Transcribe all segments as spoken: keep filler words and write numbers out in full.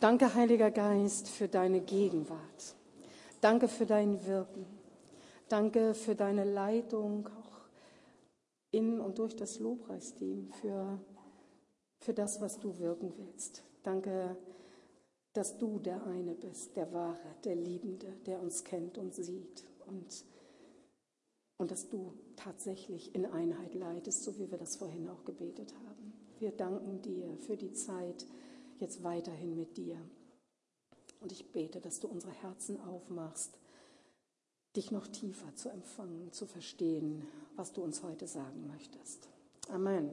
Danke, Heiliger Geist, für deine Gegenwart. Danke für dein Wirken. Danke für deine Leitung, auch in und durch das Lobpreisteam, für, für das, was du wirken willst. Danke, dass du der eine bist, der Wahre, der Liebende, der uns kennt und sieht. Und, und dass du tatsächlich in Einheit leitest, so wie wir das vorhin auch gebetet haben. Wir danken dir für die Zeit jetzt weiterhin mit dir. Und ich bete, dass du unsere Herzen aufmachst, dich noch tiefer zu empfangen, zu verstehen, was du uns heute sagen möchtest. Amen.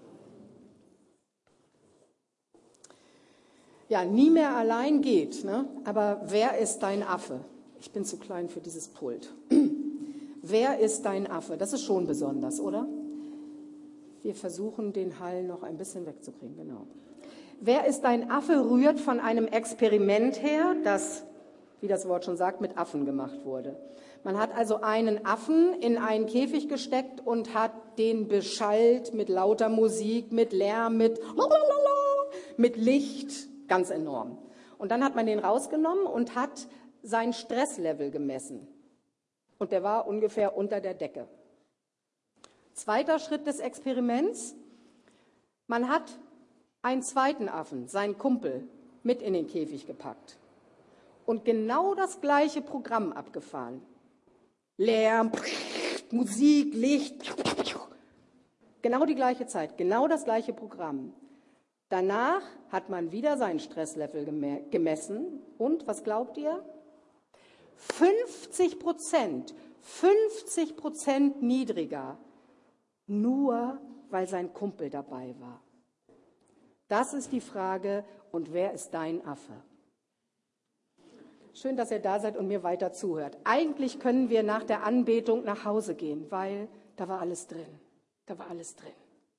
Ja, nie mehr allein geht, ne? Aber wer ist dein Affe? Ich bin zu klein für dieses Pult. Wer ist dein Affe? Das ist schon besonders, oder? Wir versuchen, den Hall noch ein bisschen wegzukriegen, genau. Wer ist dein Affe rührt von einem Experiment her, das, wie das Wort schon sagt, mit Affen gemacht wurde. Man hat also einen Affen in einen Käfig gesteckt und hat den beschallt mit lauter Musik, mit Lärm, mit, mit Licht, ganz enorm. Und dann hat man den rausgenommen und hat sein Stresslevel gemessen. Und der war ungefähr unter der Decke. Zweiter Schritt des Experiments, man hat einen zweiten Affen, seinen Kumpel, mit in den Käfig gepackt und genau das gleiche Programm abgefahren. Lärm, Musik, Licht, genau die gleiche Zeit, genau das gleiche Programm. Danach hat man wieder seinen Stresslevel gemessen und, was glaubt ihr? fünfzig Prozent, fünfzig Prozent niedriger, nur weil sein Kumpel dabei war. Das ist die Frage, und wer ist dein Affe? Schön, dass ihr da seid und mir weiter zuhört. Eigentlich können wir nach der Anbetung nach Hause gehen, weil da war alles drin. Da war alles drin.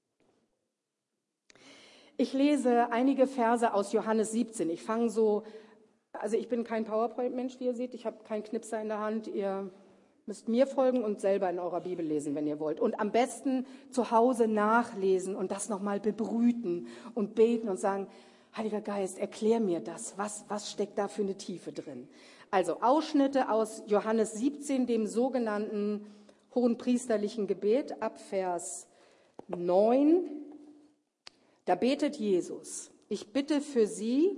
Ich lese einige Verse aus Johannes siebzehn. Ich fange so, also ich bin kein PowerPoint-Mensch, wie ihr seht. Ich habe keinen Knipser in der Hand. Ihr müsst mir folgen und selber in eurer Bibel lesen, wenn ihr wollt. Und am besten zu Hause nachlesen und das nochmal bebrüten und beten und sagen, Heiliger Geist, erklär mir das. Was, was steckt da für eine Tiefe drin? Also Ausschnitte aus Johannes siebzehn, dem sogenannten hohenpriesterlichen Gebet, ab Vers neun. Da betet Jesus, ich bitte für sie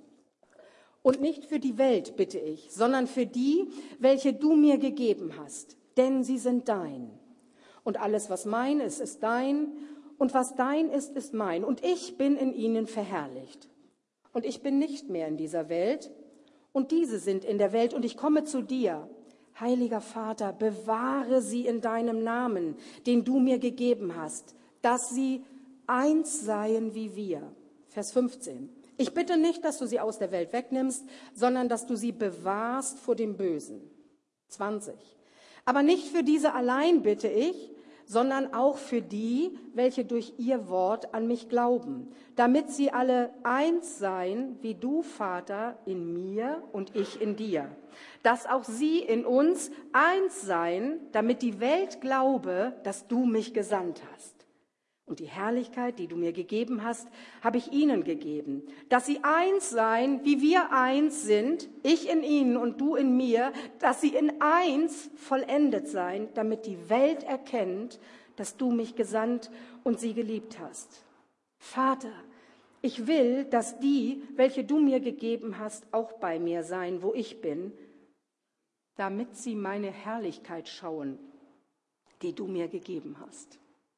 und nicht für die Welt bitte ich, sondern für die, welche du mir gegeben hast, denn sie sind dein. Und alles, was mein ist, ist dein, und was dein ist, ist mein. Und ich bin in ihnen verherrlicht. Und ich bin nicht mehr in dieser Welt, und diese sind in der Welt, und ich komme zu dir. Heiliger Vater, bewahre sie in deinem Namen, den du mir gegeben hast, dass sie eins seien wie wir. Vers fünfzehn. Ich bitte nicht, dass du sie aus der Welt wegnimmst, sondern dass du sie bewahrst vor dem Bösen. zwanzig. Aber nicht für diese allein bitte ich, sondern auch für die, welche durch ihr Wort an mich glauben, damit sie alle eins seien, wie du, Vater, in mir und ich in dir. Dass auch sie in uns eins seien, damit die Welt glaube, dass du mich gesandt hast. Und die Herrlichkeit, die du mir gegeben hast, habe ich ihnen gegeben, dass sie eins seien, wie wir eins sind, ich in ihnen und du in mir, dass sie in eins vollendet seien, damit die Welt erkennt, dass du mich gesandt und sie geliebt hast. Vater, ich will, dass die, welche du mir gegeben hast, auch bei mir seien, wo ich bin, damit sie meine Herrlichkeit schauen, die du mir gegeben hast.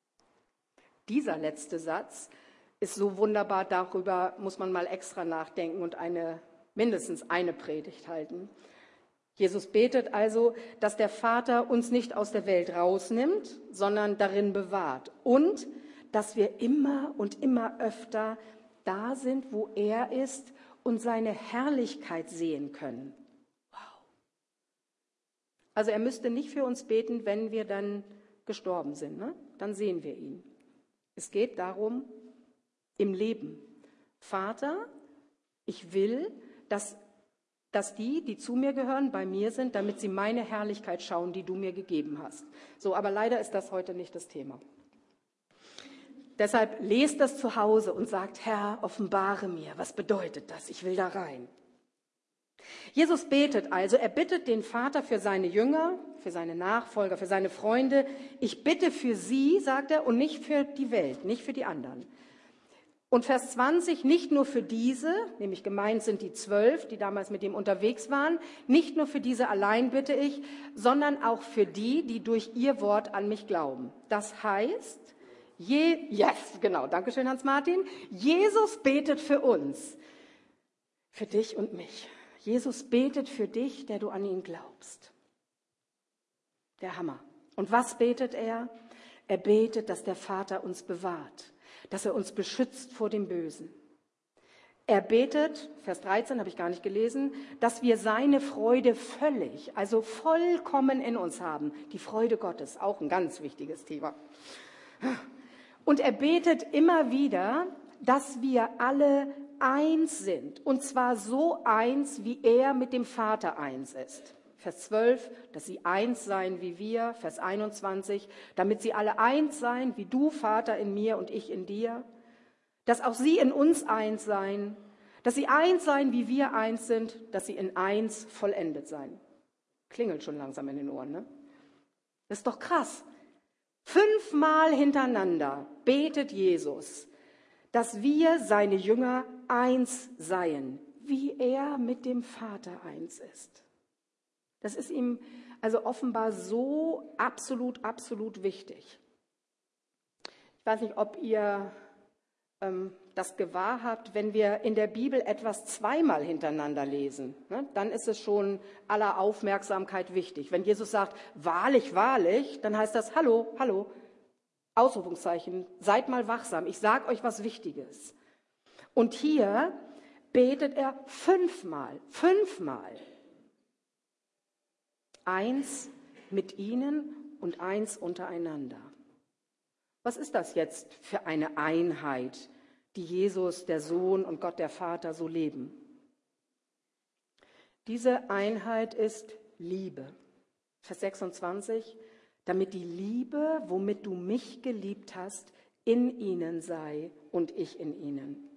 Dieser letzte Satz ist so wunderbar, darüber muss man mal extra nachdenken und eine, mindestens eine Predigt halten. Jesus betet also, dass der Vater uns nicht aus der Welt rausnimmt, sondern darin bewahrt. Und dass wir immer und immer öfter da sind, wo er ist und seine Herrlichkeit sehen können. Wow. Also er müsste nicht für uns beten, wenn wir dann gestorben sind, ne? Dann sehen wir ihn. Es geht darum, im Leben. Vater, ich will, dass, dass die, die zu mir gehören, bei mir sind, damit sie meine Herrlichkeit schauen, die du mir gegeben hast. So, aber leider ist das heute nicht das Thema. Deshalb lest das zu Hause und sagt, Herr, offenbare mir, was bedeutet das? Ich will da rein. Jesus betet also, er bittet den Vater für seine Jünger, für seine Nachfolger, für seine Freunde. Ich bitte für sie, sagt er, und nicht für die Welt, nicht für die anderen. Und Vers zwanzig, nicht nur für diese, nämlich gemeint sind die zwölf, die damals mit ihm unterwegs waren, nicht nur für diese allein bitte ich, sondern auch für die, die durch ihr Wort an mich glauben. Das heißt, je, yes, genau, danke schön Hans-Martin, Jesus betet für uns, für dich und mich. Jesus betet für dich, der du an ihn glaubst. Der Hammer. Und was betet er? Er betet, dass der Vater uns bewahrt, dass er uns beschützt vor dem Bösen. Er betet, Vers dreizehn habe ich gar nicht gelesen, dass wir seine Freude völlig, also vollkommen in uns haben. Die Freude Gottes, auch ein ganz wichtiges Thema. Und er betet immer wieder, dass wir alle eins sind. Und zwar so eins, wie er mit dem Vater eins ist. Vers zwölf, dass sie eins seien wie wir. Vers einundzwanzig, damit sie alle eins seien, wie du, Vater, in mir und ich in dir. Dass auch sie in uns eins seien. Dass sie eins seien, wie wir eins sind. Dass sie in eins vollendet seien. Klingelt schon langsam in den Ohren, ne? Das ist doch krass. Fünfmal hintereinander betet Jesus, dass wir, seine Jünger, eins seien, wie er mit dem Vater eins ist. Das ist ihm also offenbar so absolut, absolut wichtig. Ich weiß nicht, ob ihr ähm, das gewahr habt, wenn wir in der Bibel etwas zweimal hintereinander lesen, ne, dann ist es schon aller Aufmerksamkeit wichtig. Wenn Jesus sagt, wahrlich, wahrlich, dann heißt das, hallo, hallo, Ausrufungszeichen, seid mal wachsam, ich sage euch was Wichtiges. Und hier betet er fünfmal, fünfmal. Eins mit ihnen und eins untereinander. Was ist das jetzt für eine Einheit, die Jesus, der Sohn und Gott, der Vater, so leben? Diese Einheit ist Liebe. Vers sechsundzwanzig, damit die Liebe, womit du mich geliebt hast, in ihnen sei und ich in ihnen.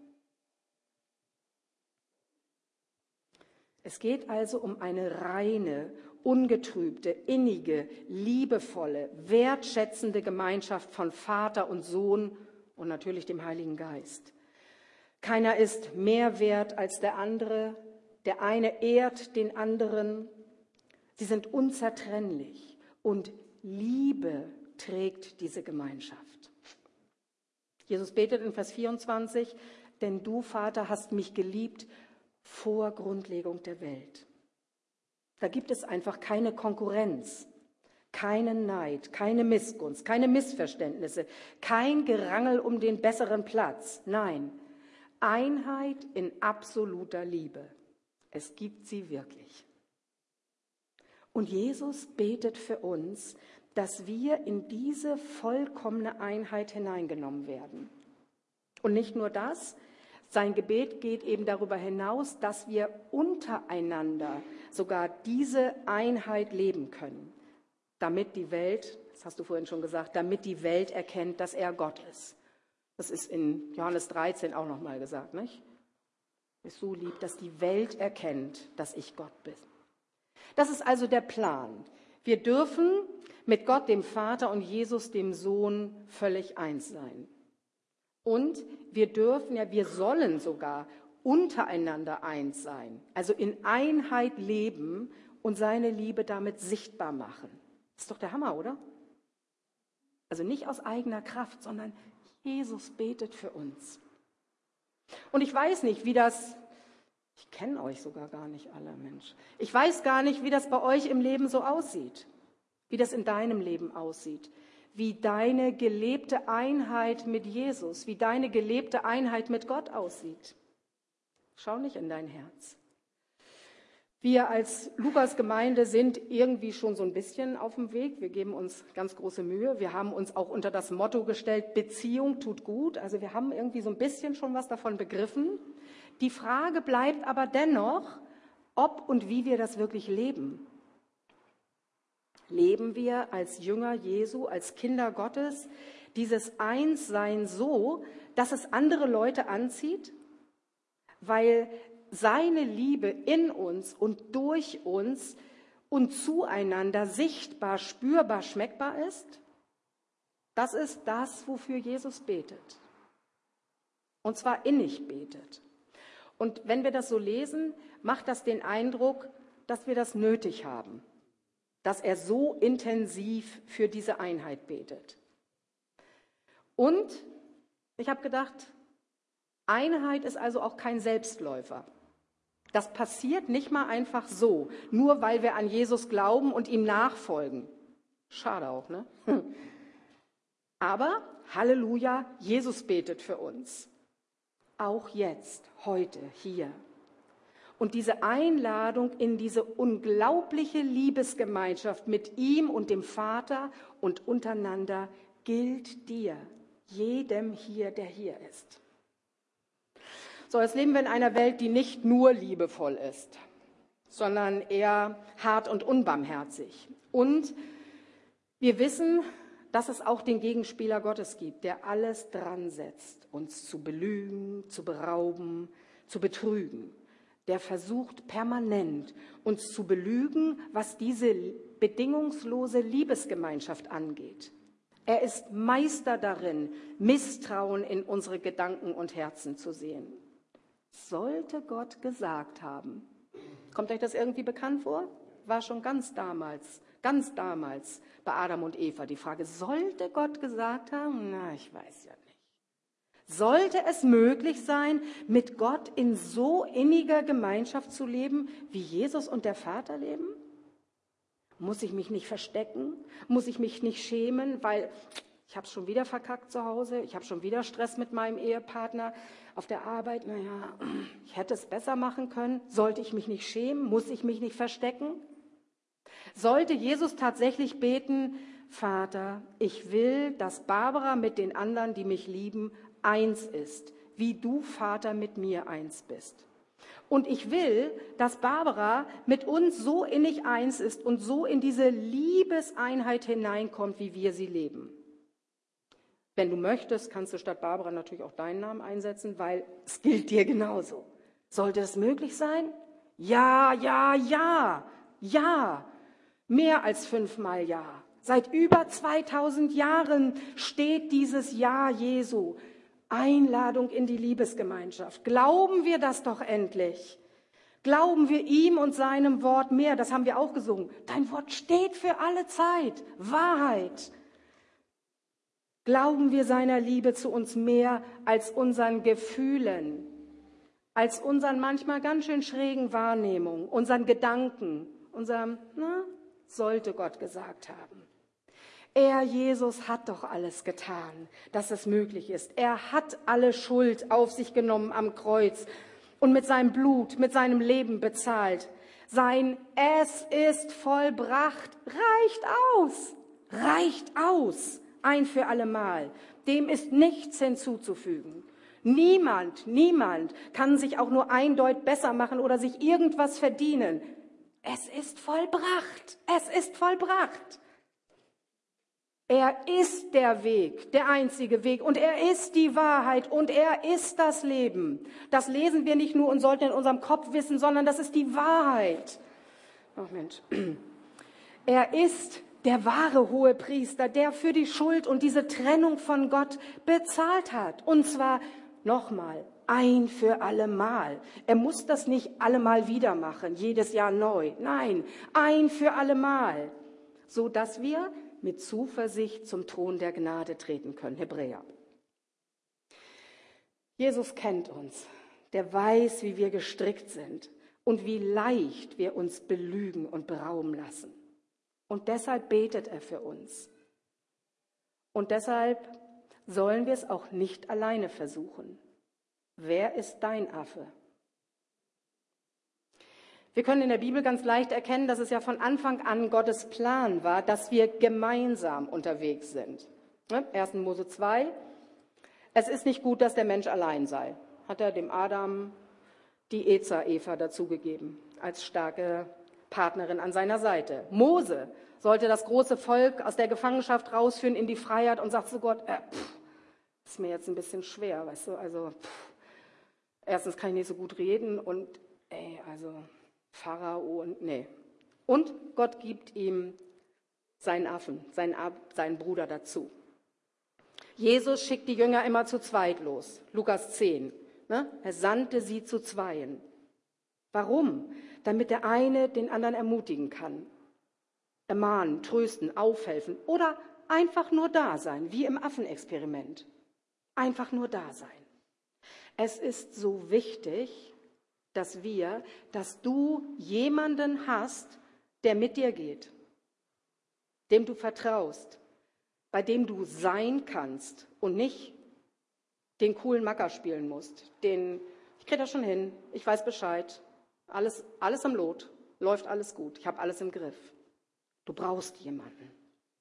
Es geht also um eine reine, ungetrübte, innige, liebevolle, wertschätzende Gemeinschaft von Vater und Sohn und natürlich dem Heiligen Geist. Keiner ist mehr wert als der andere, der eine ehrt den anderen. Sie sind unzertrennlich und Liebe trägt diese Gemeinschaft. Jesus betet in Vers vierundzwanzig, denn du, Vater, hast mich geliebt vor Grundlegung der Welt. Da gibt es einfach keine Konkurrenz, keinen Neid, keine Missgunst, keine Missverständnisse, kein Gerangel um den besseren Platz. Nein, Einheit in absoluter Liebe. Es gibt sie wirklich. Und Jesus betet für uns, dass wir in diese vollkommene Einheit hineingenommen werden. Und nicht nur das, sein Gebet geht eben darüber hinaus, dass wir untereinander sogar diese Einheit leben können, damit die Welt, das hast du vorhin schon gesagt, damit die Welt erkennt, dass er Gott ist. Das ist in Johannes dreizehn auch nochmal gesagt, nicht? Ist so lieb, dass die Welt erkennt, dass ich Gott bin. Das ist also der Plan. Wir dürfen mit Gott, dem Vater, und Jesus, dem Sohn, völlig eins sein. Und wir dürfen, ja, wir sollen sogar untereinander eins sein, also in Einheit leben und seine Liebe damit sichtbar machen. Das ist doch der Hammer, oder? Also nicht aus eigener Kraft, sondern Jesus betet für uns. Und ich weiß nicht, wie das, ich kenne euch sogar gar nicht alle, Mensch. Ich weiß gar nicht, wie das bei euch im Leben so aussieht, wie das in deinem Leben aussieht. Wie deine gelebte Einheit mit Jesus, wie deine gelebte Einheit mit Gott aussieht. Schau nicht in dein Herz. Wir als Lukas-Gemeinde sind irgendwie schon so ein bisschen auf dem Weg. Wir geben uns ganz große Mühe. Wir haben uns auch unter das Motto gestellt, Beziehung tut gut. Also wir haben irgendwie so ein bisschen schon was davon begriffen. Die Frage bleibt aber dennoch, ob und wie wir das wirklich leben. Leben wir als Jünger Jesu, als Kinder Gottes, dieses Einssein so, dass es andere Leute anzieht, weil seine Liebe in uns und durch uns und zueinander sichtbar, spürbar, schmeckbar ist? Das ist das, wofür Jesus betet. Und zwar innig betet. Und wenn wir das so lesen, macht das den Eindruck, dass wir das nötig haben, dass er so intensiv für diese Einheit betet. Und ich habe gedacht, Einheit ist also auch kein Selbstläufer. Das passiert nicht mal einfach so, nur weil wir an Jesus glauben und ihm nachfolgen. Schade auch, ne? Aber, Halleluja, Jesus betet für uns. Auch jetzt, heute, hier. Und diese Einladung in diese unglaubliche Liebesgemeinschaft mit ihm und dem Vater und untereinander gilt dir, jedem hier, der hier ist. So, jetzt leben wir in einer Welt, die nicht nur liebevoll ist, sondern eher hart und unbarmherzig. Und wir wissen, dass es auch den Gegenspieler Gottes gibt, der alles dran setzt, uns zu belügen, zu berauben, zu betrügen. Der versucht permanent, uns zu belügen, was diese bedingungslose Liebesgemeinschaft angeht. Er ist Meister darin, Misstrauen in unsere Gedanken und Herzen zu sehen. Sollte Gott gesagt haben, kommt euch das irgendwie bekannt vor? War schon ganz damals, ganz damals bei Adam und Eva die Frage, sollte Gott gesagt haben? Na, ich weiß ja nicht. Sollte es möglich sein, mit Gott in so inniger Gemeinschaft zu leben, wie Jesus und der Vater leben? Muss ich mich nicht verstecken? Muss ich mich nicht schämen, weil ich habe es schon wieder verkackt zu Hause, ich habe schon wieder Stress mit meinem Ehepartner auf der Arbeit. Naja, ich hätte es besser machen können. Sollte ich mich nicht schämen? Muss ich mich nicht verstecken? Sollte Jesus tatsächlich beten, Vater, ich will, dass Barbara mit den anderen, die mich lieben, eins ist, wie du, Vater, mit mir eins bist. Und ich will, dass Barbara mit uns so innig eins ist und so in diese Liebeseinheit hineinkommt, wie wir sie leben. Wenn du möchtest, kannst du statt Barbara natürlich auch deinen Namen einsetzen, weil es gilt dir genauso. Sollte es möglich sein? Ja, ja, ja, ja. Mehr als fünfmal ja. Seit über zweitausend Jahren steht dieses Ja Jesu. Einladung in die Liebesgemeinschaft. Glauben wir das doch endlich. Glauben wir ihm und seinem Wort mehr. Das haben wir auch gesungen. Dein Wort steht für alle Zeit. Wahrheit. Glauben wir seiner Liebe zu uns mehr als unseren Gefühlen, als unseren manchmal ganz schön schrägen Wahrnehmungen, unseren Gedanken, unserem, na, sollte Gott gesagt haben. Er, Jesus, hat doch alles getan, dass es möglich ist. Er hat alle Schuld auf sich genommen am Kreuz und mit seinem Blut, mit seinem Leben bezahlt. Sein Es ist vollbracht reicht aus, reicht aus. Ein für allemal. Dem ist nichts hinzuzufügen. Niemand, niemand kann sich auch nur ein Deut besser machen oder sich irgendwas verdienen. Es ist vollbracht. Es ist vollbracht. Er ist der Weg, der einzige Weg. Und er ist die Wahrheit und er ist das Leben. Das lesen wir nicht nur und sollten in unserem Kopf wissen, sondern das ist die Wahrheit. Ach Mensch. Er ist der wahre Hohepriester, der für die Schuld und diese Trennung von Gott bezahlt hat. Und zwar nochmal, ein für allemal. Er muss das nicht allemal wieder machen, jedes Jahr neu. Nein, ein für allemal. So dass wir mit Zuversicht zum Thron der Gnade treten können. Hebräer. Jesus kennt uns. Der weiß, wie wir gestrickt sind und wie leicht wir uns belügen und berauben lassen. Und deshalb betet er für uns. Und deshalb sollen wir es auch nicht alleine versuchen. Wer ist dein Affe? Wir können in der Bibel ganz leicht erkennen, dass es ja von Anfang an Gottes Plan war, dass wir gemeinsam unterwegs sind. erster Mose zwei. Es ist nicht gut, dass der Mensch allein sei. Hat er dem Adam die Ezer Eva dazugegeben, als starke Partnerin an seiner Seite. Mose sollte das große Volk aus der Gefangenschaft rausführen in die Freiheit und sagt zu Gott, äh, pff, ist mir jetzt ein bisschen schwer, weißt du, also pff, erstens kann ich nicht so gut reden und ey, also Pharao und nee. Und Gott gibt ihm seinen Affen, seinen, seinen Bruder dazu. Jesus schickt die Jünger immer zu zweit los, Lukas zehn. Ne? Er sandte sie zu zweien. Warum? Damit der eine den anderen ermutigen kann. Ermahnen, trösten, aufhelfen oder einfach nur da sein, wie im Affenexperiment. Einfach nur da sein. Es ist so wichtig, dass wir, dass du jemanden hast, der mit dir geht, dem du vertraust, bei dem du sein kannst und nicht den coolen Macker spielen musst. Den, ich kriege das schon hin, ich weiß Bescheid, alles, alles im Lot, läuft alles gut, ich habe alles im Griff. Du brauchst jemanden.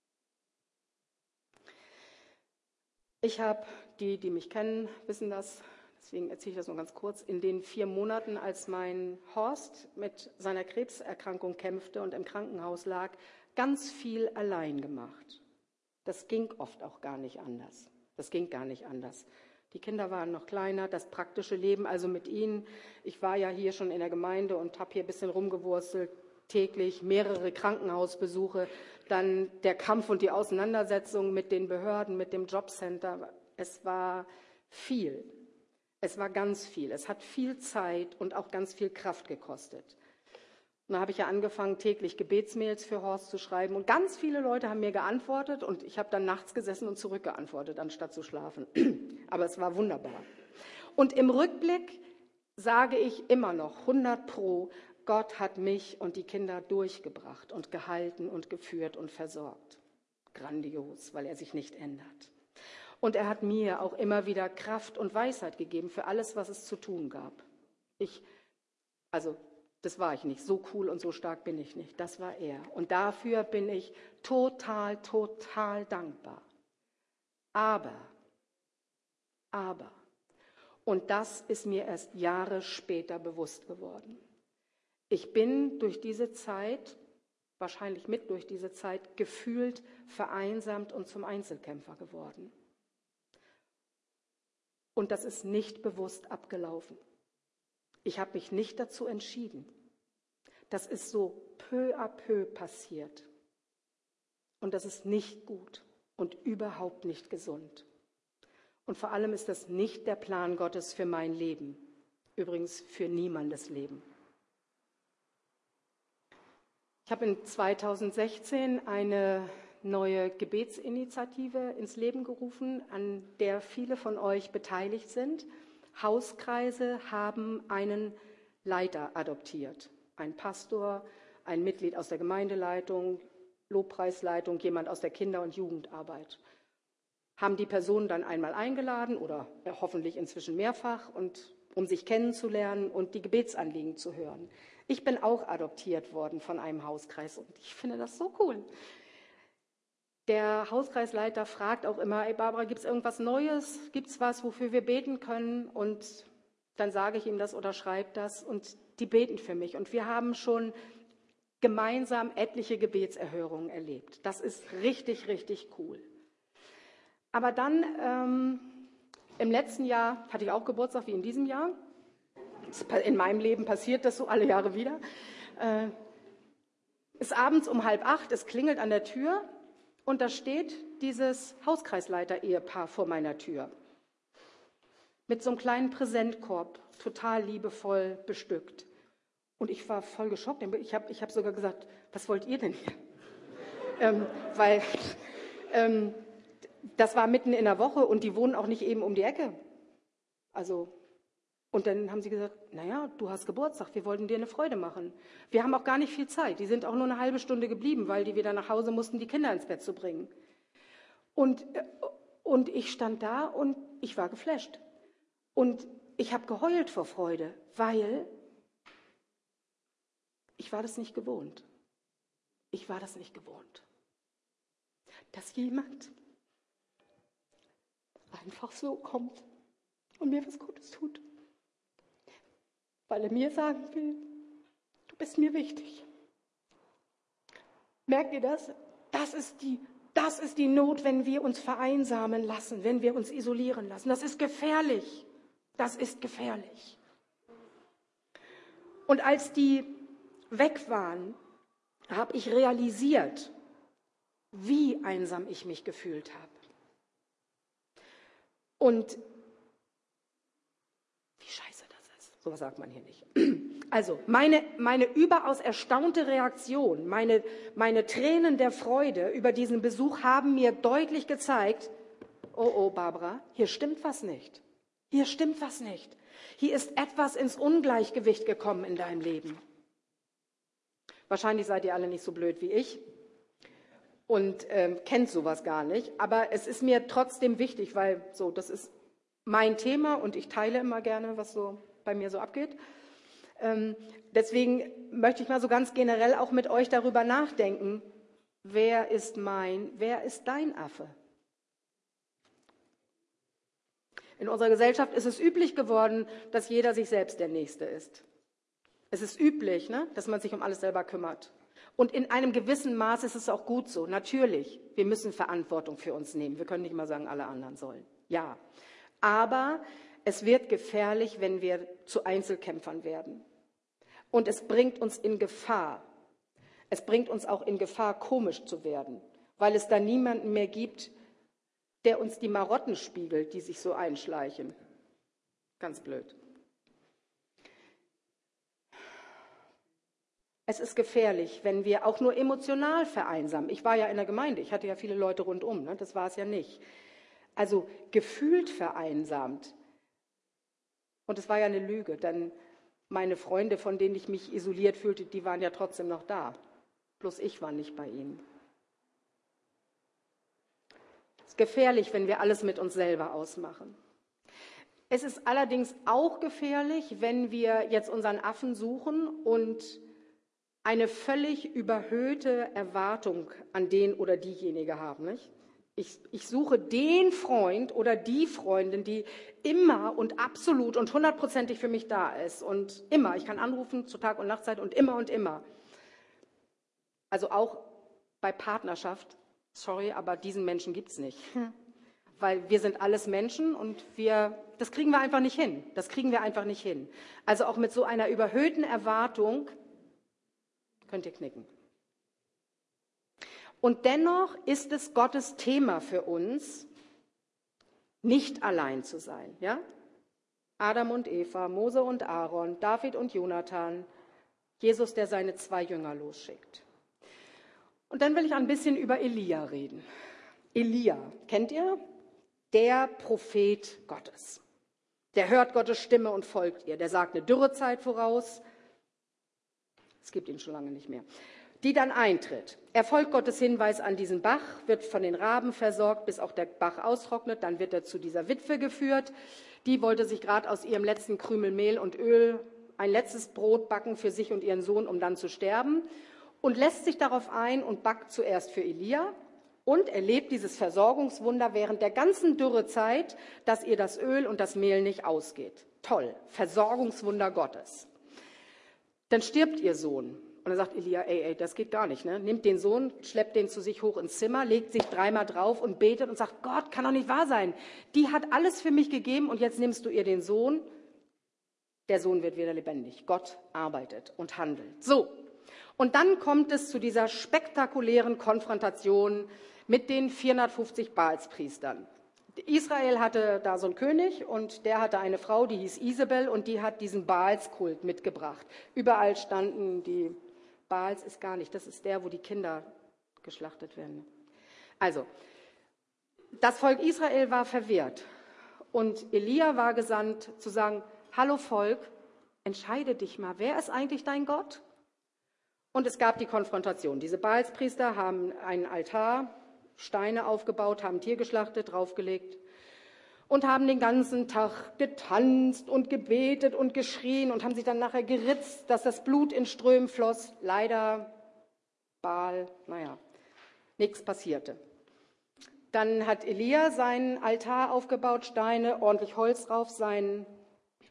Ich habe, die, die mich kennen, wissen das, deswegen erzähle ich das nur ganz kurz, in den vier Monaten, als mein Horst mit seiner Krebserkrankung kämpfte und im Krankenhaus lag, ganz viel allein gemacht. Das ging oft auch gar nicht anders. Das ging gar nicht anders. Die Kinder waren noch kleiner, das praktische Leben, also mit ihnen. Ich war ja hier schon in der Gemeinde und habe hier ein bisschen rumgewurstelt, täglich mehrere Krankenhausbesuche, dann der Kampf und die Auseinandersetzung mit den Behörden, mit dem Jobcenter. Es war viel. Es war ganz viel. Es hat viel Zeit und auch ganz viel Kraft gekostet. Und da habe ich ja angefangen, täglich Gebetsmails für Horst zu schreiben. Und ganz viele Leute haben mir geantwortet und ich habe dann nachts gesessen und zurückgeantwortet, anstatt zu schlafen. Aber es war wunderbar. Und im Rückblick sage ich immer noch, hundert Pro, Gott hat mich und die Kinder durchgebracht und gehalten und geführt und versorgt. Grandios, weil er sich nicht ändert. Und er hat mir auch immer wieder Kraft und Weisheit gegeben für alles, was es zu tun gab. Ich, also das war ich nicht, so cool und so stark bin ich nicht, das war er. Und dafür bin ich total, total dankbar. Aber, aber, und das ist mir erst Jahre später bewusst geworden. Ich bin durch diese Zeit, wahrscheinlich mit durch diese Zeit, gefühlt vereinsamt und zum Einzelkämpfer geworden. Und das ist nicht bewusst abgelaufen. Ich habe mich nicht dazu entschieden. Das ist so peu à peu passiert. Und das ist nicht gut und überhaupt nicht gesund. Und vor allem ist das nicht der Plan Gottes für mein Leben. Übrigens für niemandes Leben. Ich habe in zweitausendsechzehn eine neue Gebetsinitiative ins Leben gerufen, an der viele von euch beteiligt sind. Hauskreise haben einen Leiter adoptiert. Ein Pastor, ein Mitglied aus der Gemeindeleitung, Lobpreisleitung, jemand aus der Kinder- und Jugendarbeit. Haben die Personen dann einmal eingeladen oder hoffentlich inzwischen mehrfach, und, um sich kennenzulernen und die Gebetsanliegen zu hören. Ich bin auch adoptiert worden von einem Hauskreis und ich finde das so cool. Der Hauskreisleiter fragt auch immer, ey Barbara, gibt es irgendwas Neues? Gibt es was, wofür wir beten können? Und dann sage ich ihm das oder schreibe das und die beten für mich. Und wir haben schon gemeinsam etliche Gebetserhörungen erlebt. Das ist richtig, richtig cool. Aber dann, ähm, im letzten Jahr hatte ich auch Geburtstag wie in diesem Jahr. In meinem Leben passiert das so alle Jahre wieder. Äh, ist abends um halb acht, es klingelt an der Tür und da steht dieses Hauskreisleiter-Ehepaar vor meiner Tür. Mit so einem kleinen Präsentkorb, total liebevoll bestückt. Und ich war voll geschockt. Ich habe ich hab sogar gesagt, was wollt ihr denn hier? ähm, weil ähm, das war mitten in der Woche und die wohnen auch nicht eben um die Ecke. Also, und dann haben sie gesagt, naja, du hast Geburtstag, wir wollten dir eine Freude machen. Wir haben auch gar nicht viel Zeit. Die sind auch nur eine halbe Stunde geblieben, weil die wieder nach Hause mussten, die Kinder ins Bett zu bringen. Und, und ich stand da und ich war geflasht. Und ich habe geheult vor Freude, weil ich war das nicht gewohnt. Ich war das nicht gewohnt. Dass jemand einfach so kommt und mir was Gutes tut. Weil er mir sagen will, du bist mir wichtig. Merkt ihr das? Das ist die, das ist die Not, wenn wir uns vereinsamen lassen, wenn wir uns isolieren lassen. Das ist gefährlich. Das ist gefährlich. Und als die weg waren, habe ich realisiert, wie einsam ich mich gefühlt habe. Und wie scheiße das ist. So was sagt man hier nicht. Also meine, meine überaus erstaunte Reaktion, meine, meine Tränen der Freude über diesen Besuch haben mir deutlich gezeigt, oh, oh, Barbara, hier stimmt was nicht. Hier stimmt was nicht. Hier ist etwas ins Ungleichgewicht gekommen in deinem Leben. Wahrscheinlich seid ihr alle nicht so blöd wie ich und ähm, kennt sowas gar nicht. Aber es ist mir trotzdem wichtig, weil so, das ist mein Thema und ich teile immer gerne, was so bei mir so abgeht. Ähm, deswegen möchte ich mal so ganz generell auch mit euch darüber nachdenken, wer ist mein, wer ist dein Affe? In unserer Gesellschaft ist es üblich geworden, dass jeder sich selbst der Nächste ist. Es ist üblich, ne, dass man sich um alles selber kümmert. Und in einem gewissen Maß ist es auch gut so. Natürlich, wir müssen Verantwortung für uns nehmen. Wir können nicht mal sagen, alle anderen sollen. Ja, aber es wird gefährlich, wenn wir zu Einzelkämpfern werden. Und es bringt uns in Gefahr. Es bringt uns auch in Gefahr, komisch zu werden, weil es da niemanden mehr gibt, der uns die Marotten spiegelt, die sich so einschleichen. Ganz blöd. Es ist gefährlich, wenn wir auch nur emotional vereinsamen. Ich war ja in der Gemeinde, ich hatte ja viele Leute rundum, ne? Das war es ja nicht. Also gefühlt vereinsamt. Und es war ja eine Lüge, denn meine Freunde, von denen ich mich isoliert fühlte, die waren ja trotzdem noch da. Bloß ich war nicht bei ihnen. Es ist gefährlich, wenn wir alles mit uns selber ausmachen. Es ist allerdings auch gefährlich, wenn wir jetzt unseren Affen suchen und eine völlig überhöhte Erwartung an den oder diejenige haben. Nicht? Ich, ich suche den Freund oder die Freundin, die immer und absolut und hundertprozentig für mich da ist. Und immer, ich kann anrufen zu Tag- und Nachtzeit und immer und immer. Also auch bei Partnerschaft, sorry, aber diesen Menschen gibt es nicht. Hm. Weil wir sind alles Menschen und wir, das kriegen wir einfach nicht hin. Das kriegen wir einfach nicht hin. Also auch mit so einer überhöhten Erwartung könnt ihr knicken. Und dennoch ist es Gottes Thema für uns, nicht allein zu sein. Ja? Adam und Eva, Mose und Aaron, David und Jonathan, Jesus, der seine zwei Jünger losschickt. Und dann will ich ein bisschen über Elia reden. Elia, kennt ihr? Der Prophet Gottes. Der hört Gottes Stimme und folgt ihr. Der sagt eine Dürrezeit voraus. Es gibt ihn schon lange nicht mehr. Die dann eintritt. Er folgt Gottes Hinweis an diesen Bach, wird von den Raben versorgt, bis auch der Bach austrocknet. Dann wird er zu dieser Witwe geführt. Die wollte sich gerade aus ihrem letzten Krümel Mehl und Öl ein letztes Brot backen für sich und ihren Sohn, um dann zu sterben. Und lässt sich darauf ein und backt zuerst für Elia. Und erlebt dieses Versorgungswunder während der ganzen Dürrezeit, dass ihr das Öl und das Mehl nicht ausgeht. Toll, Versorgungswunder Gottes. Dann stirbt ihr Sohn. Und dann sagt Elia, ey, ey, das geht gar nicht. Ne? Nimmt den Sohn, schleppt den zu sich hoch ins Zimmer, legt sich dreimal drauf und betet und sagt, Gott, kann doch nicht wahr sein. Die hat alles für mich gegeben und jetzt nimmst du ihr den Sohn. Der Sohn wird wieder lebendig. Gott arbeitet und handelt. So, und dann kommt es zu dieser spektakulären Konfrontation mit den vierhundertfünfzig Baalspriestern. Israel hatte da so einen König und der hatte eine Frau, die hieß Isabel und die hat diesen Baalskult mitgebracht. Überall standen die, Baals ist gar nicht, das ist der, wo die Kinder geschlachtet werden. Also, das Volk Israel war verwirrt und Elia war gesandt zu sagen, hallo Volk, entscheide dich mal, wer ist eigentlich dein Gott? Und es gab die Konfrontation. Diese Baalspriester haben einen Altar, Steine aufgebaut, haben ein Tier geschlachtet, draufgelegt und haben den ganzen Tag getanzt und gebetet und geschrien und haben sich dann nachher geritzt, dass das Blut in Strömen floss. Leider, Baal, naja, nichts passierte. Dann hat Elia seinen Altar aufgebaut, Steine, ordentlich Holz drauf, sein,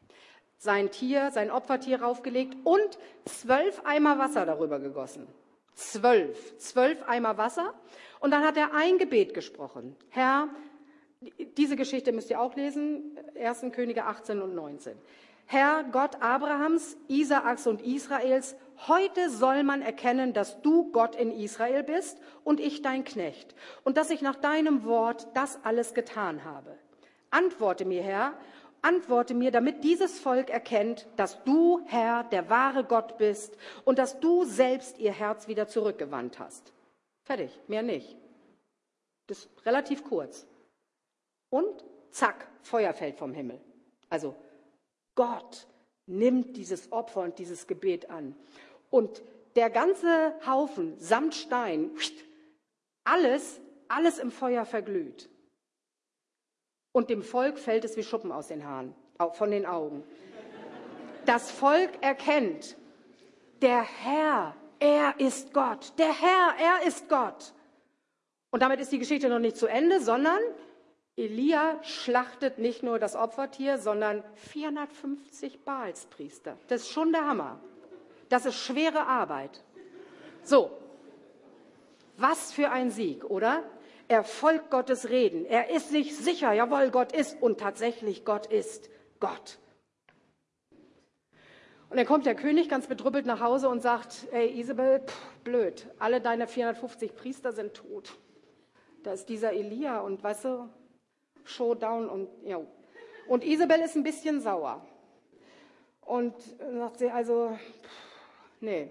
sein Tier, sein Opfertier raufgelegt und zwölf Eimer Wasser darüber gegossen. Zwölf. Zwölf Eimer Wasser. Und dann hat er ein Gebet gesprochen. Herr, diese Geschichte müsst ihr auch lesen, ersten Könige achtzehn und neunzehn. Herr Gott Abrahams, Isaaks und Israels, heute soll man erkennen, dass du Gott in Israel bist und ich dein Knecht und dass ich nach deinem Wort das alles getan habe. Antworte mir, Herr, antworte mir, damit dieses Volk erkennt, dass du, Herr, der wahre Gott bist und dass du selbst ihr Herz wieder zurückgewandt hast. Fertig, mehr nicht. Das ist relativ kurz. Und zack, Feuer fällt vom Himmel. Also Gott nimmt dieses Opfer und dieses Gebet an. Und der ganze Haufen samt Stein, alles, alles im Feuer verglüht. Und dem Volk fällt es wie Schuppen aus den Haaren, von den Augen. Das Volk erkennt, der Herr, er ist Gott. Der Herr, er ist Gott. Und damit ist die Geschichte noch nicht zu Ende, sondern Elia schlachtet nicht nur das Opfertier, sondern vierhundertfünfzig Baalspriester. Das ist schon der Hammer. Das ist schwere Arbeit. So, was für ein Sieg, oder? Er folgt Gottes Reden. Er ist sich sicher, jawohl, Gott ist. Und tatsächlich, Gott ist Gott. Und dann kommt der König ganz bedrüppelt nach Hause und sagt, ey Isabel, pff, blöd, alle deine vierhundertfünfzig Priester sind tot. Da ist dieser Elia und weißt du, Showdown und ja. Und Isabel ist ein bisschen sauer. Und sagt sie also, nee.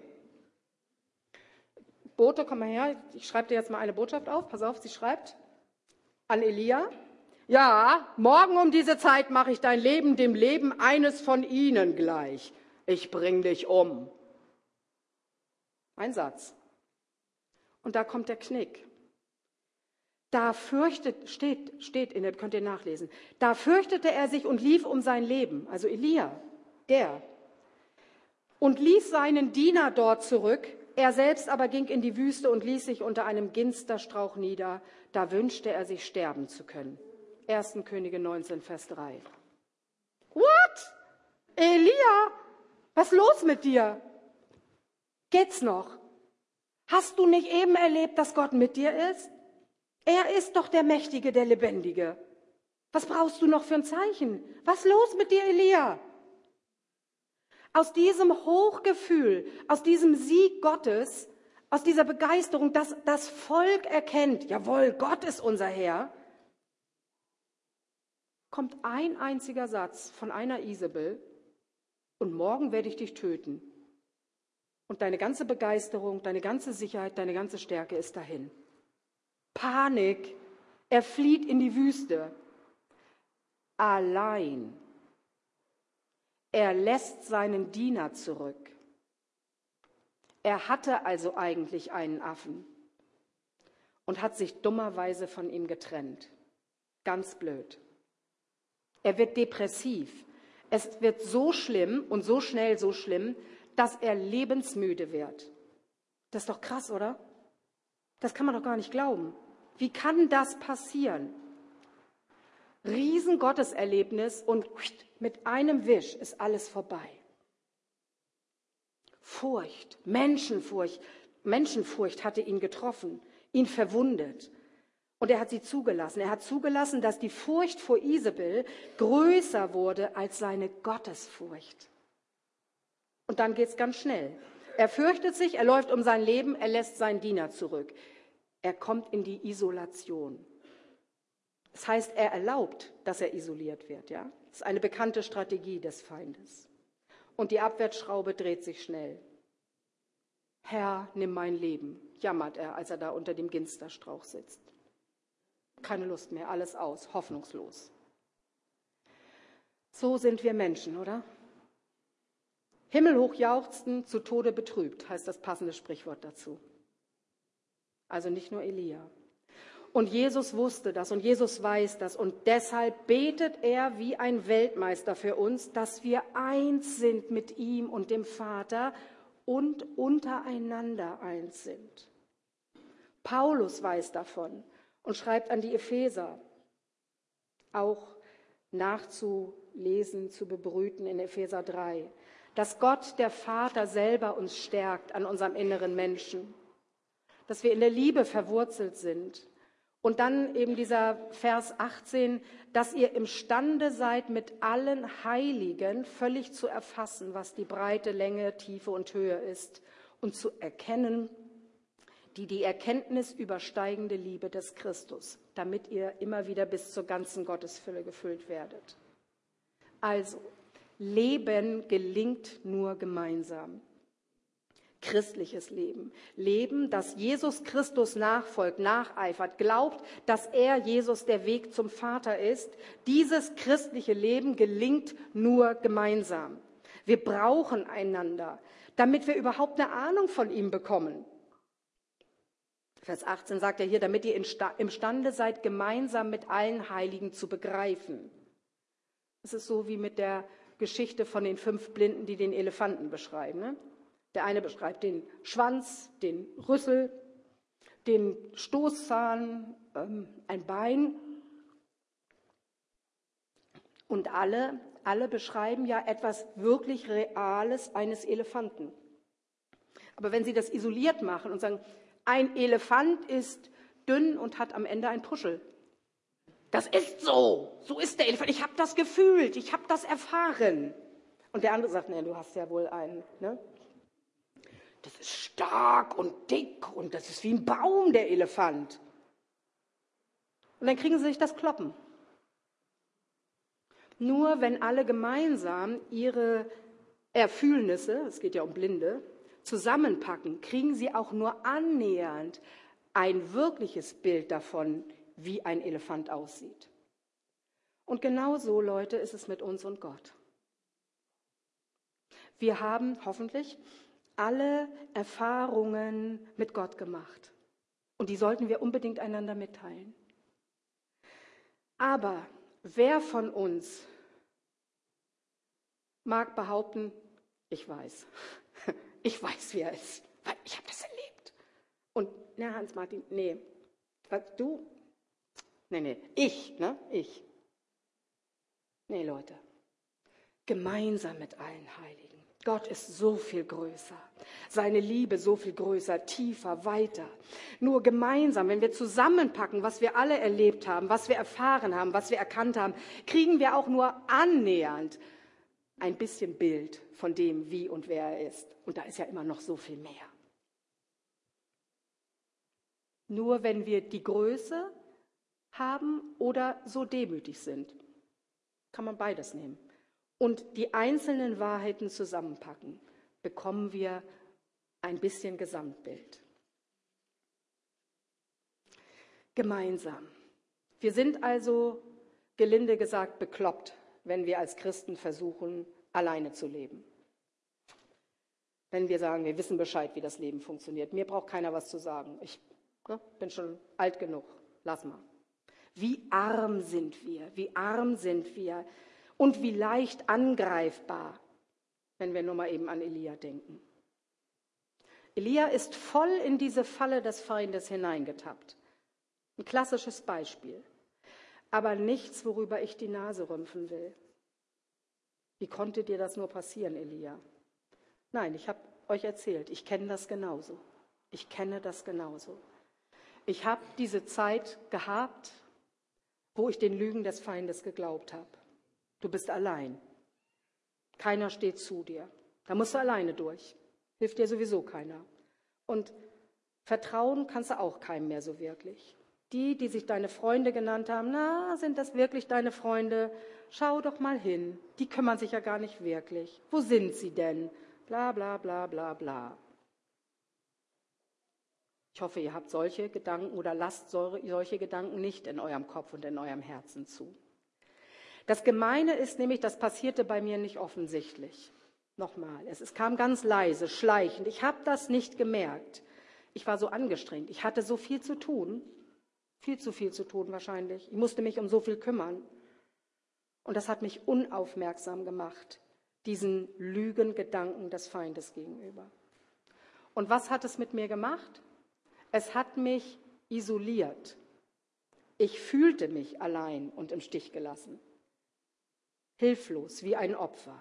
Bote, komm mal her, ich schreibe dir jetzt mal eine Botschaft auf. Pass auf, sie schreibt an Elia. Ja, morgen um diese Zeit mache ich dein Leben dem Leben eines von ihnen gleich. Ich bring dich um. Ein Satz. Und da kommt der Knick. Da fürchtet, steht, steht in der, könnt ihr nachlesen, da fürchtete er sich und lief um sein Leben, also Elia, der, und ließ seinen Diener dort zurück, er selbst aber ging in die Wüste und ließ sich unter einem Ginsterstrauch nieder, da wünschte er sich sterben zu können. ersten Könige neunzehn, Vers drei. What? Elia, was ist los mit dir? Geht's noch? Hast du nicht eben erlebt, dass Gott mit dir ist? Er ist doch der Mächtige, der Lebendige. Was brauchst du noch für ein Zeichen? Was ist los mit dir, Elia? Aus diesem Hochgefühl, aus diesem Sieg Gottes, aus dieser Begeisterung, dass das Volk erkennt, jawohl, Gott ist unser Herr, kommt ein einziger Satz von einer Isabel, und morgen werde ich dich töten. Und deine ganze Begeisterung, deine ganze Sicherheit, deine ganze Stärke ist dahin. Panik, er flieht in die Wüste. Allein. Er lässt seinen Diener zurück. Er hatte also eigentlich einen Affen und hat sich dummerweise von ihm getrennt. Ganz blöd. Er wird depressiv. Es wird so schlimm und so schnell so schlimm, dass er lebensmüde wird. Das ist doch krass, oder? Das kann man doch gar nicht glauben. Wie kann das passieren? Riesengotteserlebnis und mit einem Wisch ist alles vorbei. Furcht, Menschenfurcht, Menschenfurcht hatte ihn getroffen, ihn verwundet. Und er hat sie zugelassen. Er hat zugelassen, dass die Furcht vor Isabel größer wurde als seine Gottesfurcht. Und dann geht es ganz schnell. Er fürchtet sich, er läuft um sein Leben, er lässt seinen Diener zurück. Er kommt in die Isolation. Das heißt, er erlaubt, dass er isoliert wird. Ja? Das ist eine bekannte Strategie des Feindes. Und die Abwärtsschraube dreht sich schnell. Herr, nimm mein Leben, jammert er, als er da unter dem Ginsterstrauch sitzt. Keine Lust mehr, alles aus, hoffnungslos. So sind wir Menschen, oder? Himmelhoch jauchzten, zu Tode betrübt, heißt das passende Sprichwort dazu. Also nicht nur Elia. Und Jesus wusste das und Jesus weiß das und deshalb betet er wie ein Weltmeister für uns, dass wir eins sind mit ihm und dem Vater und untereinander eins sind. Paulus weiß davon und schreibt an die Epheser, auch nachzulesen, zu bebrüten in Epheser drei, dass Gott, der Vater, selber uns stärkt an unserem inneren Menschen. dass wir in der Liebe verwurzelt sind. Und dann eben dieser Vers achtzehn, dass ihr imstande seid, mit allen Heiligen völlig zu erfassen, was die Breite, Länge, Tiefe und Höhe ist und zu erkennen, die die Erkenntnis übersteigende Liebe des Christus, damit ihr immer wieder bis zur ganzen Gottesfülle gefüllt werdet. Also, Leben gelingt nur gemeinsam. Christliches Leben. Leben, das Jesus Christus nachfolgt, nacheifert, glaubt, dass er, Jesus, der Weg zum Vater ist. Dieses christliche Leben gelingt nur gemeinsam. Wir brauchen einander, damit wir überhaupt eine Ahnung von ihm bekommen. Vers achtzehn sagt er hier, damit ihr imstande seid, gemeinsam mit allen Heiligen zu begreifen. Das ist so wie mit der Geschichte von den fünf Blinden, die den Elefanten beschreiben, ne? Der eine beschreibt den Schwanz, den Rüssel, den Stoßzahn, ähm, ein Bein. Und alle, alle beschreiben ja etwas wirklich Reales eines Elefanten. Aber wenn sie das isoliert machen und sagen, ein Elefant ist dünn und hat am Ende ein Puschel. Das ist so, so ist der Elefant. Ich habe das gefühlt, ich habe das erfahren. Und der andere sagt, nee, du hast ja wohl einen, ne? Das ist stark und dick und das ist wie ein Baum, der Elefant. Und dann kriegen sie sich das Kloppen. Nur wenn alle gemeinsam ihre Erfühlnisse, es geht ja um Blinde, zusammenpacken, kriegen sie auch nur annähernd ein wirkliches Bild davon, wie ein Elefant aussieht. Und genau so, Leute, ist es mit uns und Gott. Wir haben hoffentlich alle Erfahrungen mit Gott gemacht. Und die sollten wir unbedingt einander mitteilen. Aber wer von uns mag behaupten, ich weiß, ich weiß, wie er ist, weil ich habe das erlebt. Und, na Hans-Martin, nee, was, du? Nee, nee, ich, ne, ich. Nee, Leute, gemeinsam mit allen Heiligen. Gott ist so viel größer, seine Liebe so viel größer, tiefer, weiter. Nur gemeinsam, wenn wir zusammenpacken, was wir alle erlebt haben, was wir erfahren haben, was wir erkannt haben, kriegen wir auch nur annähernd ein bisschen Bild von dem, wie und wer er ist. Und da ist ja immer noch so viel mehr. Nur wenn wir die Größe haben oder so demütig sind, kann man beides nehmen. Und die einzelnen Wahrheiten zusammenpacken, bekommen wir ein bisschen Gesamtbild. Gemeinsam. Wir sind also, gelinde gesagt, bekloppt, wenn wir als Christen versuchen, alleine zu leben. Wenn wir sagen, wir wissen Bescheid, wie das Leben funktioniert. Mir braucht keiner was zu sagen. Ich ne, bin schon alt genug. Lass mal. Wie arm sind wir, wie arm sind wir. Und wie leicht angreifbar, wenn wir nur mal eben an Elia denken. Elia ist voll in diese Falle des Feindes hineingetappt. Ein klassisches Beispiel. Aber nichts, worüber ich die Nase rümpfen will. Wie konnte dir das nur passieren, Elia? Nein, ich habe euch erzählt, ich kenne das genauso. Ich kenne das genauso. Ich habe diese Zeit gehabt, wo ich den Lügen des Feindes geglaubt habe. Du bist allein. Keiner steht zu dir. Da musst du alleine durch. Hilft dir sowieso keiner. Und vertrauen kannst du auch keinem mehr so wirklich. Die, die sich deine Freunde genannt haben, na, sind das wirklich deine Freunde? Schau doch mal hin. Die kümmern sich ja gar nicht wirklich. Wo sind sie denn? Bla, bla, bla, bla, bla. Ich hoffe, ihr habt solche Gedanken oder lasst solche Gedanken nicht in eurem Kopf und in eurem Herzen zu. Das Gemeine ist nämlich, das passierte bei mir nicht offensichtlich. Nochmal, es, es kam ganz leise, schleichend. Ich habe das nicht gemerkt. Ich war so angestrengt. Ich hatte so viel zu tun. Viel zu viel zu tun wahrscheinlich. Ich musste mich um so viel kümmern. Und das hat mich unaufmerksam gemacht, diesen Lügengedanken des Feindes gegenüber. Und was hat es mit mir gemacht? Es hat mich isoliert. Ich fühlte mich allein und im Stich gelassen. Hilflos, wie ein Opfer.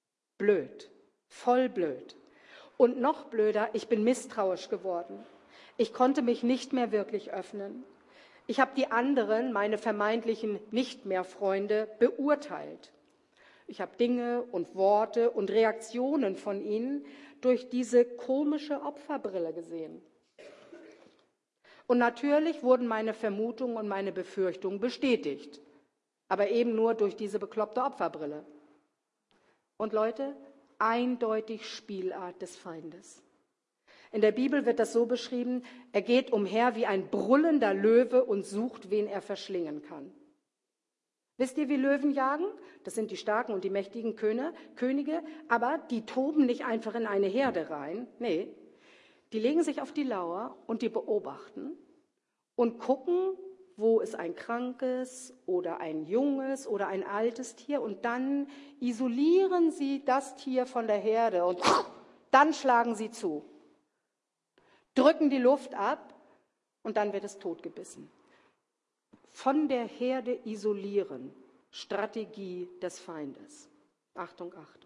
Blöd, voll blöd. Und noch blöder, ich bin misstrauisch geworden. Ich konnte mich nicht mehr wirklich öffnen. Ich habe die anderen, meine vermeintlichen nicht mehr Freunde, beurteilt. Ich habe Dinge und Worte und Reaktionen von ihnen durch diese komische Opferbrille gesehen. Und natürlich wurden meine Vermutungen und meine Befürchtungen bestätigt, aber eben nur durch diese bekloppte Opferbrille. Und Leute, eindeutig Spielart des Feindes. In der Bibel wird das so beschrieben, er geht umher wie ein brüllender Löwe und sucht, wen er verschlingen kann. Wisst ihr, wie Löwen jagen? Das sind die starken und die mächtigen Könige, aber die toben nicht einfach in eine Herde rein. Nee, die legen sich auf die Lauer und die beobachten und gucken, wo ist ein krankes oder ein junges oder ein altes Tier, und dann isolieren sie das Tier von der Herde und dann schlagen sie zu, drücken die Luft ab und dann wird es totgebissen. Von der Herde isolieren, Strategie des Feindes. Achtung, Achtung.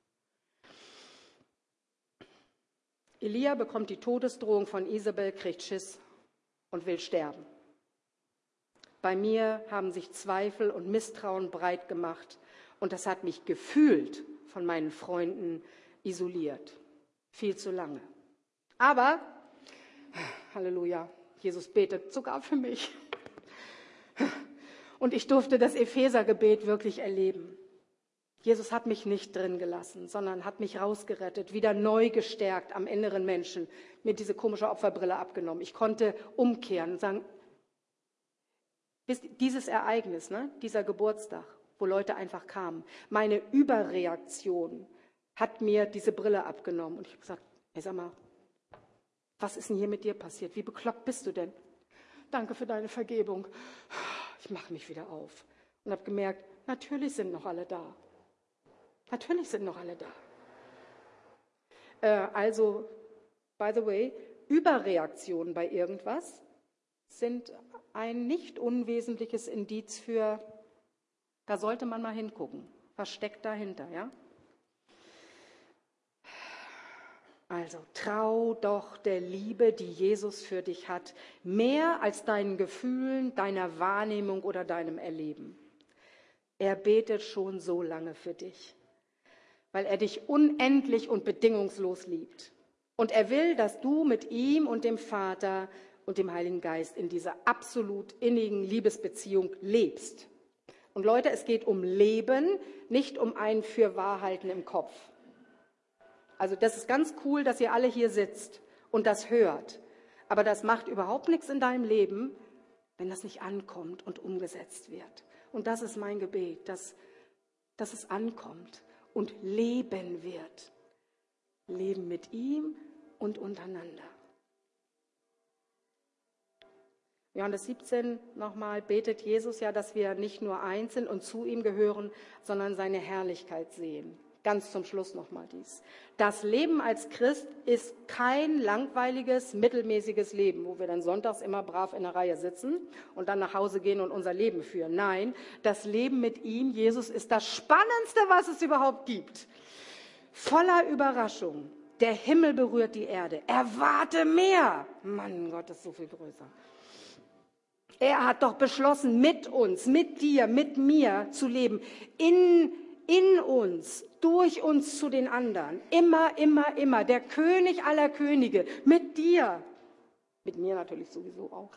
Elia bekommt die Todesdrohung von Isabel, kriegt Schiss und will sterben. Bei mir haben sich Zweifel und Misstrauen breit gemacht und das hat mich gefühlt von meinen Freunden isoliert. Viel zu lange. Aber, Halleluja, Jesus betet sogar für mich. Und ich durfte das Ephesergebet wirklich erleben. Jesus hat mich nicht drin gelassen, sondern hat mich rausgerettet, wieder neu gestärkt am inneren Menschen, mir diese komische Opferbrille abgenommen. Ich konnte umkehren und sagen, dieses Ereignis, ne, dieser Geburtstag, wo Leute einfach kamen, meine Überreaktion hat mir diese Brille abgenommen. Und ich habe gesagt, hey, sag mal, was ist denn hier mit dir passiert? Wie bekloppt bist du denn? Danke für deine Vergebung. Ich mache mich wieder auf und habe gemerkt, natürlich sind noch alle da. Natürlich sind noch alle da. Äh, also, by the way, Überreaktionen bei irgendwas sind ein nicht unwesentliches Indiz für, da sollte man mal hingucken. Was steckt dahinter, ja? Also, trau doch der Liebe, die Jesus für dich hat, mehr als deinen Gefühlen, deiner Wahrnehmung oder deinem Erleben. Er betet schon so lange für dich, weil er dich unendlich und bedingungslos liebt. Und er will, dass du mit ihm und dem Vater und dem Heiligen Geist in dieser absolut innigen Liebesbeziehung lebst. Und Leute, es geht um Leben, nicht um ein Fürwahrhalten im Kopf. Also das ist ganz cool, dass ihr alle hier sitzt und das hört. Aber das macht überhaupt nichts in deinem Leben, wenn das nicht ankommt und umgesetzt wird. Und das ist mein Gebet, dass, dass es ankommt und leben wird. Leben mit ihm und untereinander. Johannes siebzehn nochmal, betet Jesus ja, dass wir nicht nur eins sind und zu ihm gehören, sondern seine Herrlichkeit sehen. Ganz zum Schluss nochmal dies. Das Leben als Christ ist kein langweiliges, mittelmäßiges Leben, wo wir dann sonntags immer brav in der Reihe sitzen und dann nach Hause gehen und unser Leben führen. Nein, das Leben mit ihm, Jesus, ist das Spannendste, was es überhaupt gibt. Voller Überraschung. Der Himmel berührt die Erde. Erwarte mehr. Mann, Gott ist so viel größer. Er hat doch beschlossen, mit uns, mit dir, mit mir zu leben. In, in uns, durch uns zu den anderen. Immer, immer, immer. Der König aller Könige. Mit dir. Mit mir natürlich sowieso auch.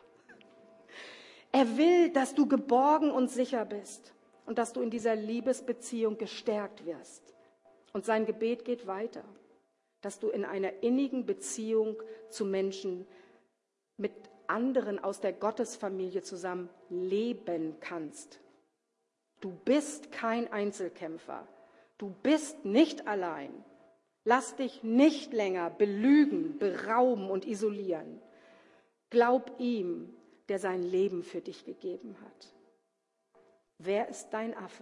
Er will, dass du geborgen und sicher bist. Und dass du in dieser Liebesbeziehung gestärkt wirst. Und sein Gebet geht weiter. Dass du in einer innigen Beziehung zu Menschen mit anderen aus der Gottesfamilie zusammen leben kannst. Du bist kein Einzelkämpfer. Du bist nicht allein. Lass dich nicht länger belügen, berauben und isolieren. Glaub ihm, der sein Leben für dich gegeben hat. Wer ist dein Affe?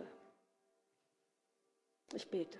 Ich bete.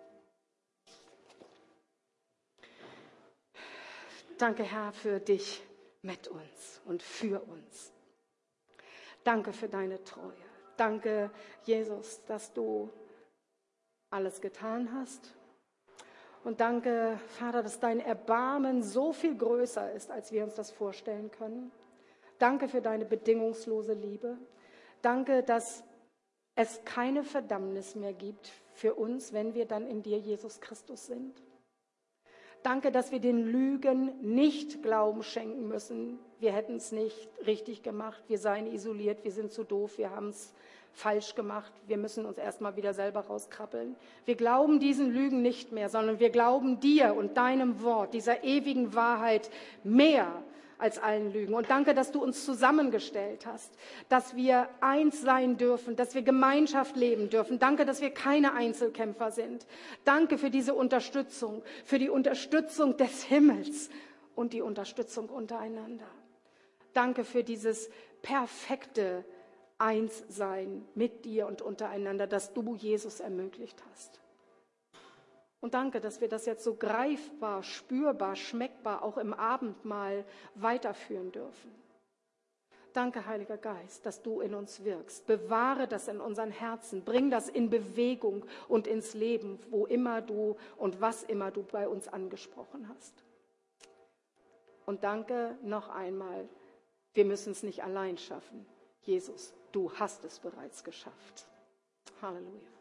Danke, Herr, für dich mit uns und für uns. Danke für deine Treue. Danke, Jesus, dass du alles getan hast Und danke, Vater, dass dein Erbarmen so viel größer ist, als wir uns das vorstellen können. Danke für deine bedingungslose Liebe. Danke, dass es keine Verdammnis mehr gibt für uns, wenn wir dann in dir, Jesus Christus, sind. Danke, dass wir den Lügen nicht Glauben schenken müssen. Wir hätten es nicht richtig gemacht, wir seien isoliert, wir sind zu doof, wir haben es falsch gemacht, wir müssen uns erstmal wieder selber rauskrabbeln. Wir glauben diesen Lügen nicht mehr, sondern wir glauben dir und deinem Wort, dieser ewigen Wahrheit mehr als allen Lügen. Und danke, dass du uns zusammengestellt hast, dass wir eins sein dürfen, dass wir Gemeinschaft leben dürfen. Danke, dass wir keine Einzelkämpfer sind. Danke für diese Unterstützung, für die Unterstützung des Himmels und die Unterstützung untereinander. Danke für dieses perfekte Einssein mit dir und untereinander, das du, Jesus, ermöglicht hast. Und danke, dass wir das jetzt so greifbar, spürbar, schmeckbar auch im Abendmahl weiterführen dürfen. Danke, Heiliger Geist, dass du in uns wirkst. Bewahre das in unseren Herzen. Bring das in Bewegung und ins Leben, wo immer du und was immer du bei uns angesprochen hast. Und danke noch einmal, wir müssen es nicht allein schaffen. Jesus, du hast es bereits geschafft. Halleluja.